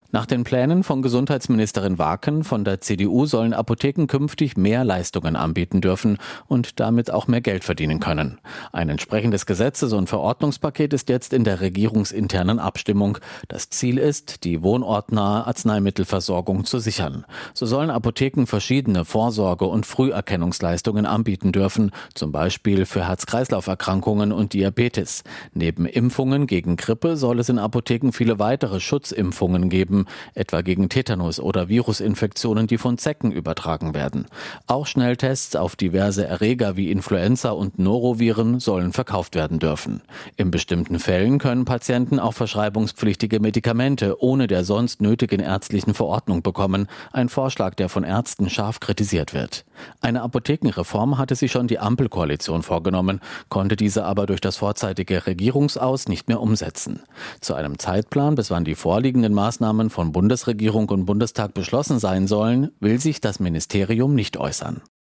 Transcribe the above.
Nach den Plänen von Gesundheitsministerin Waken von der CDU sollen Apotheken künftig mehr Leistungen anbieten dürfen und damit auch mehr Geld verdienen können. Ein entsprechendes Gesetzes- und Verordnungspaket ist jetzt in der regierungsinternen Abstimmung. Das Ziel ist, die wohnortnahe Arzneimittelversorgung zu sichern. So sollen Apotheken verschiedene Vorsorge- und Früherkennungsleistungen anbieten dürfen, zum Beispiel für Herz-Kreislauf-Erkrankungen und Diabetes. Neben Impfungen gegen Grippe soll es in Apotheken viele weitere Schutzimpfungen geben, etwa gegen Tetanus oder Virusinfektionen, die von Zecken übertragen werden. Auch Schnelltests auf diverse Erreger wie Influenza und Noroviren sollen verkauft werden dürfen. In bestimmten Fällen können Patienten auch verschreibungspflichtige Medikamente ohne der sonst nötigen ärztlichen Verordnung bekommen, ein Vorschlag, der von Ärzten scharf kritisiert wird. Eine Apothekenreform hatte sich schon die Ampelkoalition vorgenommen, konnte diese aber durch das vorzeitige Regierungsaus nicht mehr umsetzen. Zu einem Zeitplan, bis wann die vorliegenden Maßnahmen von Bundesregierung und Bundestag beschlossen sein sollen, will sich das Ministerium nicht äußern.